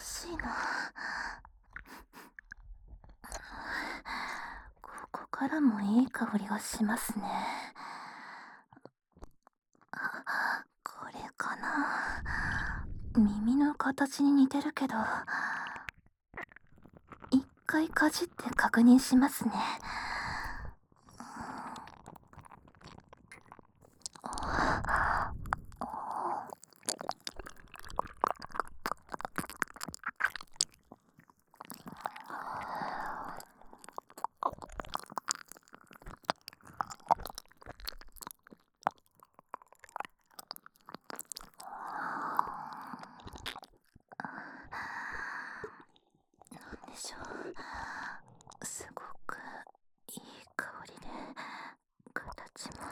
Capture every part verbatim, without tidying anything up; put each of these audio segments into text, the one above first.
しいな。ここからもいい香りがしますね。あ、これかな。耳の形に似てるけど、一回かじって確認しますね。なんでしょう。すごくいい香りで、形も。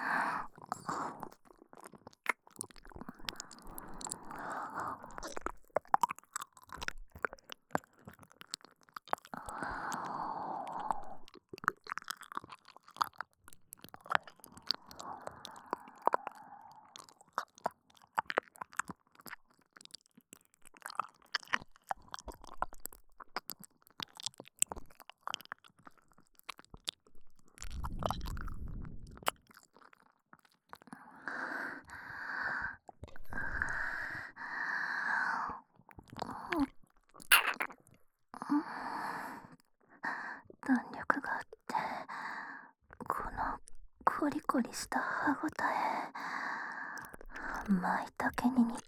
弾力があって、このコリコリした歯ごたえ、舞茸に似て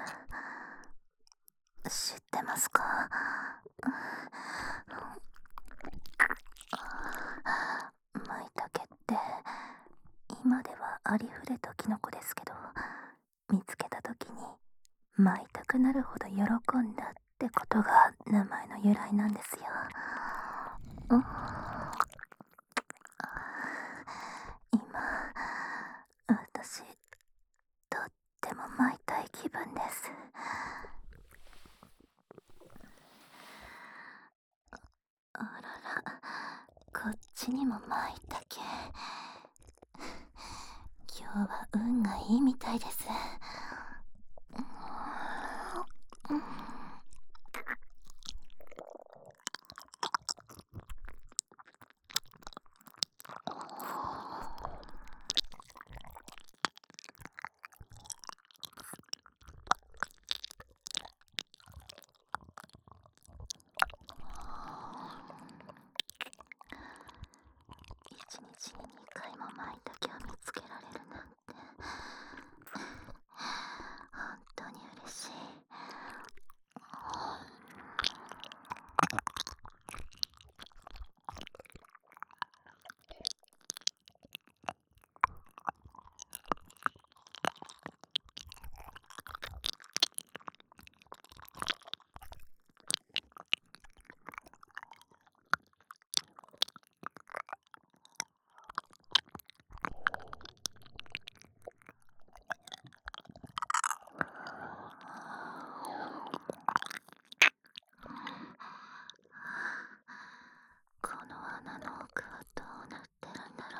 る。知ってますか？舞茸って今ではありふれたキノコですけど、見つけた時に舞いたくなるほど喜んだってことが名前の由来なんですよ。うん、今私とっても舞いたい気分です。あらら、こっちにも舞茸。今日は運がいいみたいです。うん、一日ににかいも舞茸を見つけられるなんて本当に嬉しい。この穴の奥はどうなってるんだろ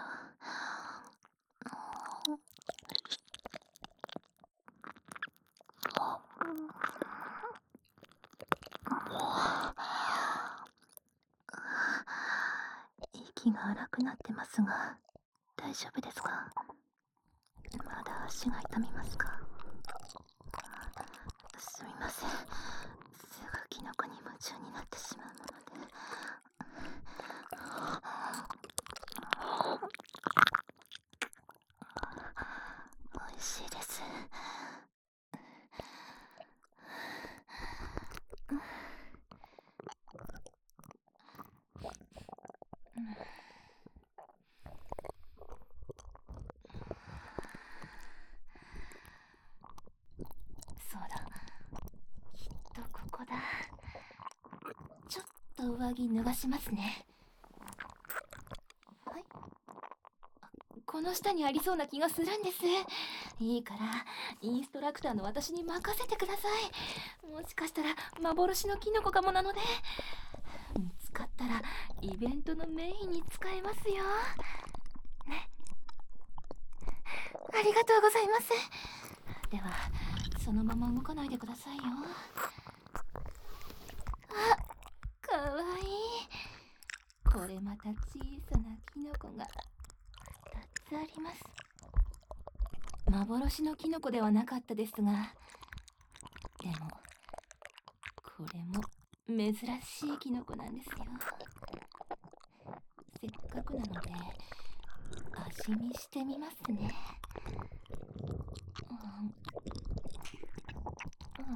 う。息が荒くなってますが、大丈夫ですか？まだ足が痛みますか？すみません。すぐキノコに夢中になってしまうもので。美味しいです。そうだ、きっとここだ。ちょっと上着脱がしますね。はい、この下にありそうな気がするんです。いいからインストラクターの私に任せてください。もしかしたら幻のキノコかもなので、見つかったらイベントのメインに使えますよね。ありがとうございます。ではそのまま動かないでくださいよ。 れまた小さなキノコがふたつあります。幻のキノコではなかったですが、でもこれも珍しいキノコなんですよ。せっかくなので味見してみますね。うんうん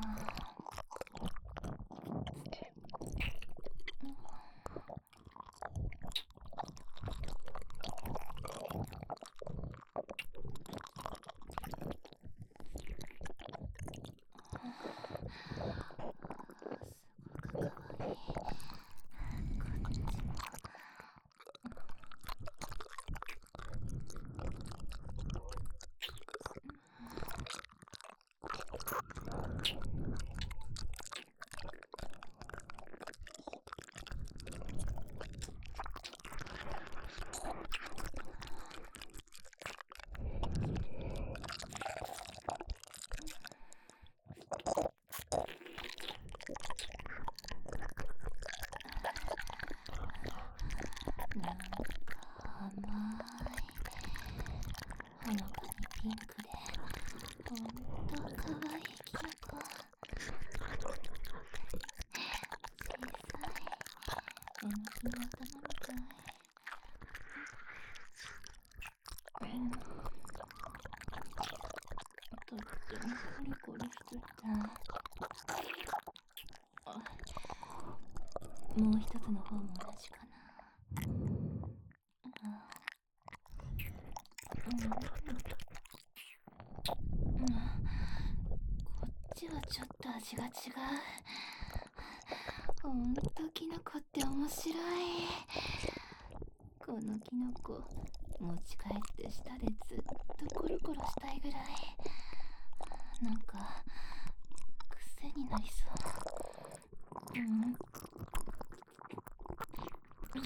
なんか甘い、ほのかにピンクでほんとかわいいキノコ。小さい絵の具の頭みたい。うん、とってもコリコリしてた。もう一つの方も同じかな。うんうん、うん、こっちはちょっと味が違う。ほんとキノコって面白い。このキノコ持ち帰って舌でずっとコロコロしたいぐらい。なんか癖になりそう。うんうん、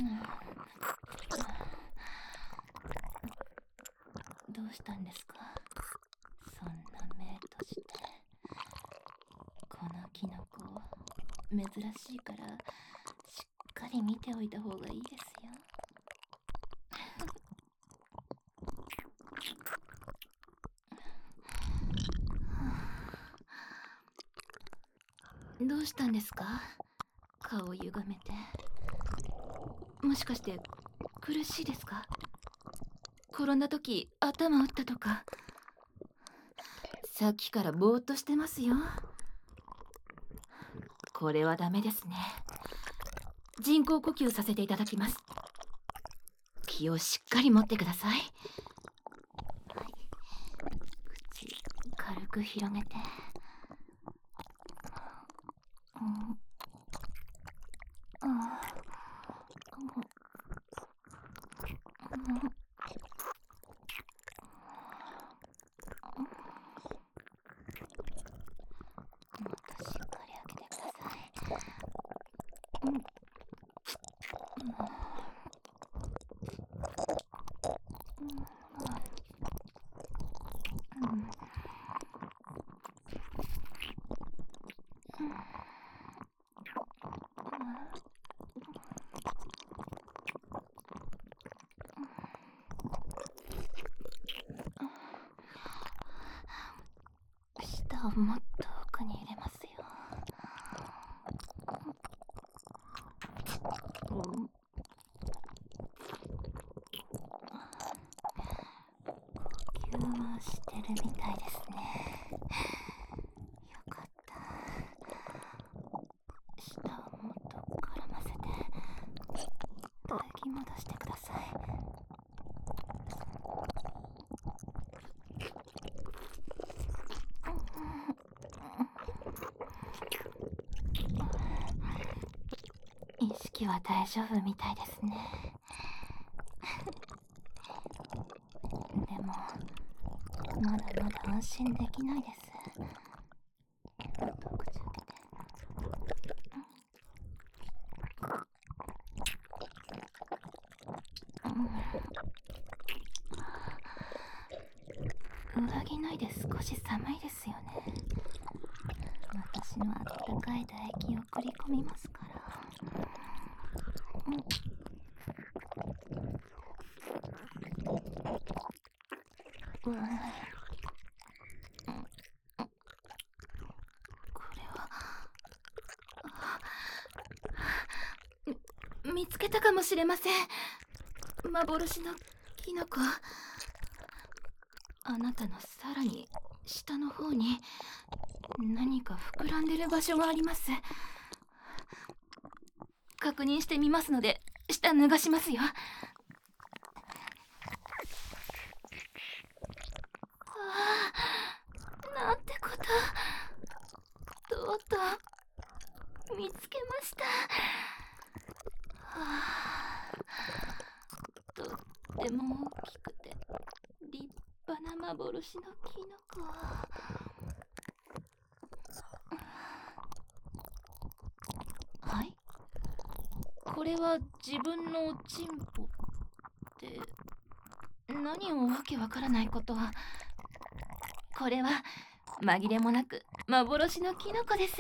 どうしたんですか、そんな目として。このキノコ珍しいからしっかり見ておいた方がいいですよ。どうしたんですか、顔を歪めて。もしかして苦しいですか、転んだ時頭打ったとか。さっきからぼーっとしてますよ。これはダメですね。人工呼吸させていただきます。気をしっかり持ってください。はい、口軽く広げて。うんうんうんもっとしっかり開けてください。うんうん舌をもっと奥に入れますよ。うん、呼吸はしてるみたいですね。よかった。舌をもっと絡ませて吐き戻してください。意識は大丈夫みたいですね。でもまだまだ安心できないです。もっと口開けて。うん、上着脱いで少し寒いですよね。私のあったかい唾液を送り込みますから。うん見つけたかもしれません。幻のキノコ。あなたのさらに下の方に何か膨らんでる場所があります。確認してみますので下脱がしますよ。ああ、なんてこと。とうとう見つけました。はあ、とっても大きくて立派な幻のキノコ。はい、これは自分のチンポって何をわけわからないことは。これは紛れもなく幻のキノコです。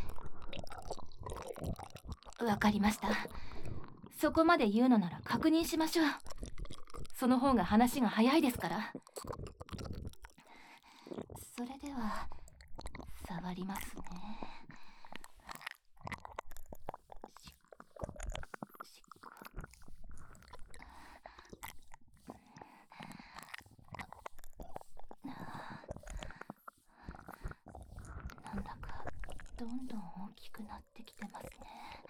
わかりました。そこまで言うのなら確認しましょう。その方が話が早いですから。それでは触りますね。しっこしっこ。なんだかどんどん大きくなってきてますね。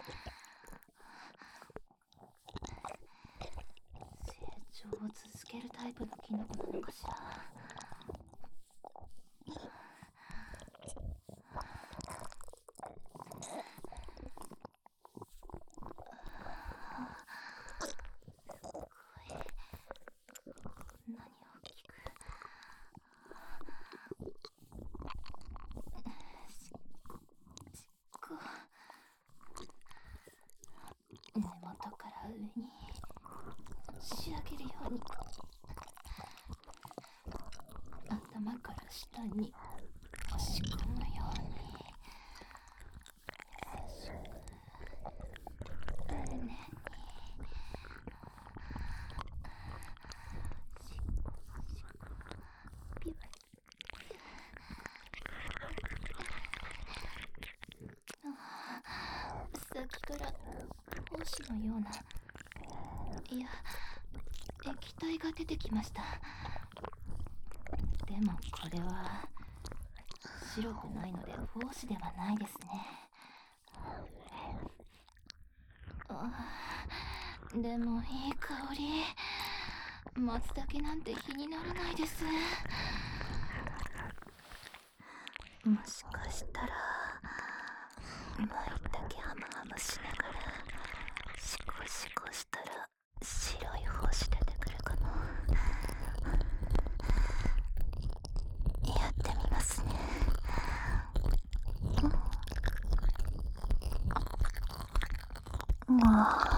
成長を続けるタイプのキノコなのかしら。根元から上に押し上げるように、頭から下に押し込むように、優しく丁寧に、しっこしっこピュッピュッ。さっきから胞子のような、いや液体が出てきました。でもこれは白くないので胞子ではないですね。ああ、でもいい香り。松茸なんて気にならないです。もしかしたら舞茸ハムハムしながらシコシコしたら白い胞子出てくるかも。やってみますね。うんあ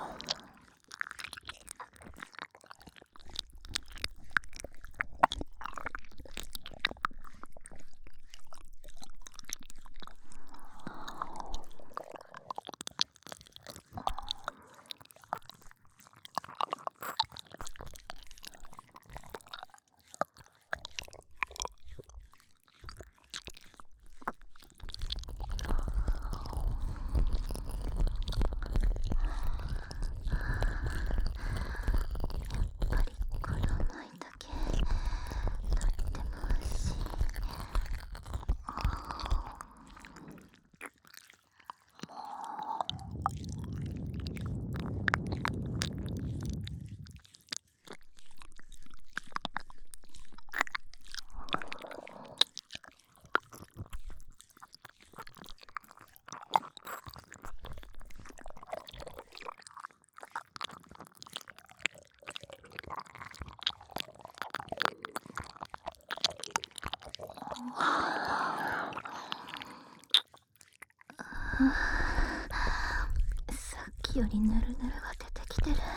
さっきよりぬるぬるが出てきてる。いい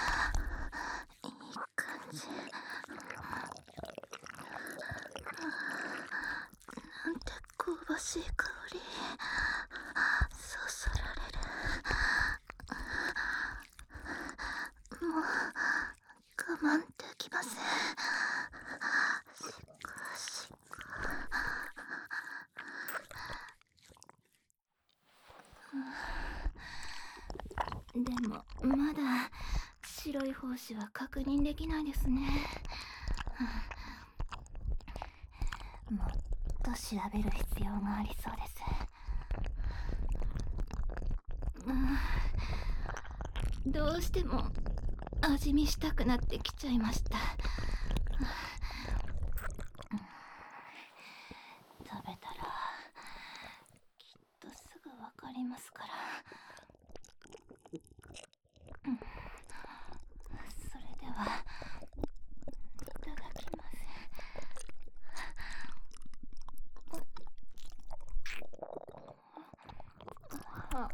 感じ。なんて香ばしい香り。そそられる。もう我慢できません。しっこしっこ。 でもまだ白い胞子は確認できないですね。もっと調べる必要がありそうです。どうしても味見したくなってきちゃいました。食べたらきっとすぐわかりますから。それではいただきます。あ、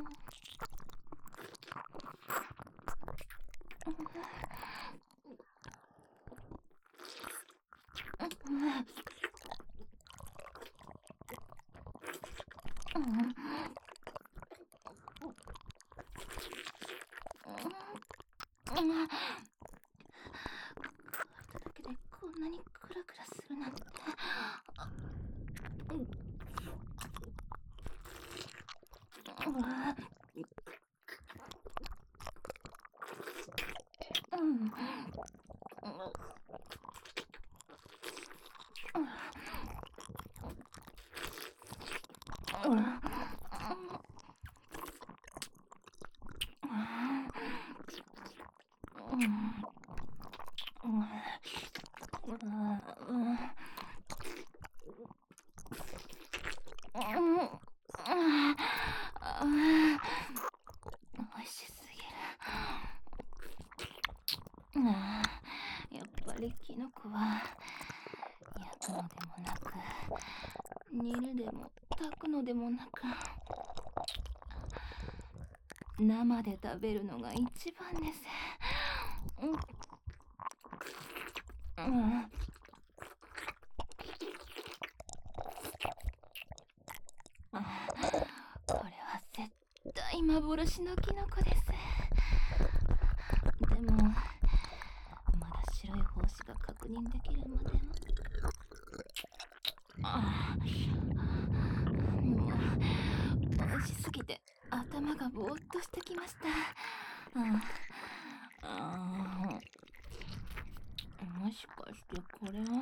体だけでこんなにクラクラするなんて。美味しすぎる。やっぱりキノコは焼くのでもなく煮るでも炊くのでもなく生で食べるのが一番です。うん、これは絶対幻のキノコです。でもまだ白い胞子が確認できるまでは。ああ、もう美味しすぎて頭がぼーっとしてきました。ああ、もしかしてこれは、うん、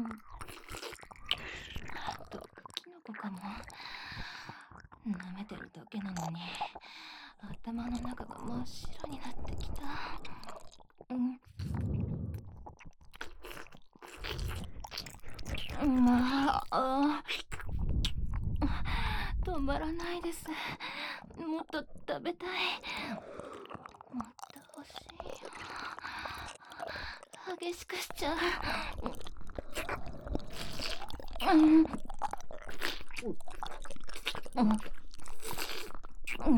あとキノコかも。舐めてるだけなのに頭の中が真っ白になってきた。うん、まあ、あ止まらないです。もっと食べたい。もっと欲しい。激しくしちゃう。うん、うん、うん、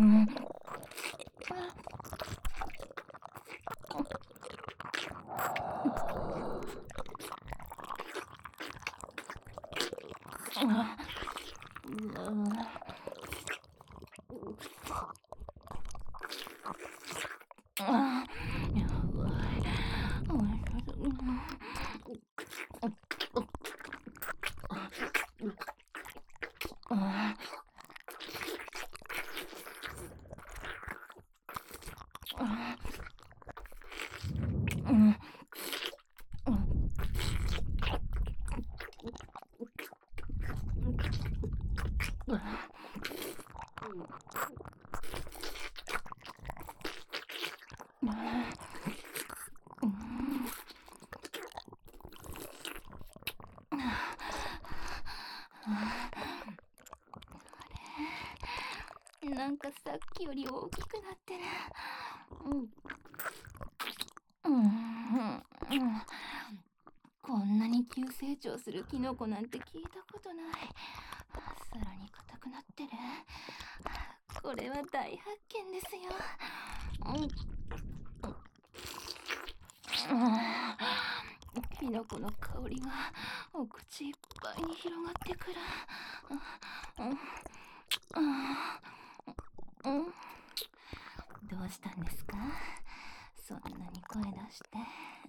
なんかさっきより大きくなってる。うん、うん、うん、こんなに急成長するキノコなんて聞いたことない。さらに硬くなってる。これは大発見ですよ。キノコの香りがお口いっぱいに広がってくる。どうしたんですか？そんなに声出して。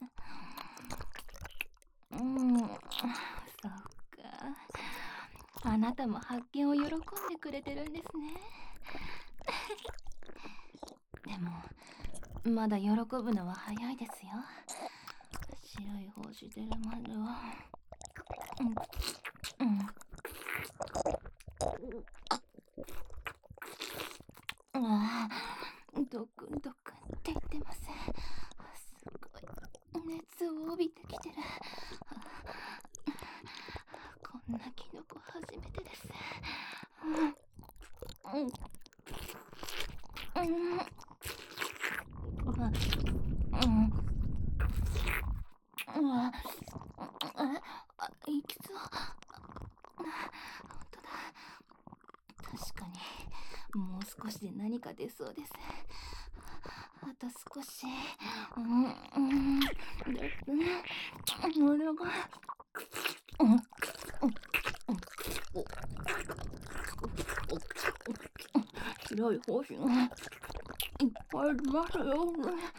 うん、そっか。あなたも発見を喜んでくれてるんですね。 でもまだ喜ぶのは早いですよ。白い星出るまでは。うんうんああ、ドクンドクンって言ってます。すごい熱を帯びてきてる。こんなキノコ初めてです。うんうんうんうんうんああいきそう。本当だ。確かにもう少しで何か出そうです。あと少し。うんうんですね。お願い。うんうん白い星がいっぱいありますよ。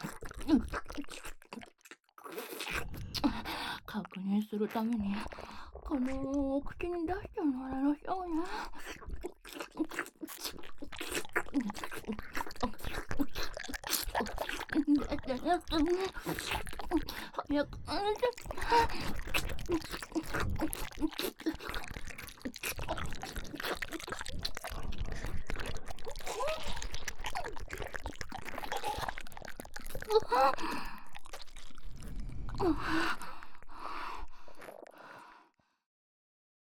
確認するためにこのお口に出してもらいましょうね。出てなくてね。早くあげて。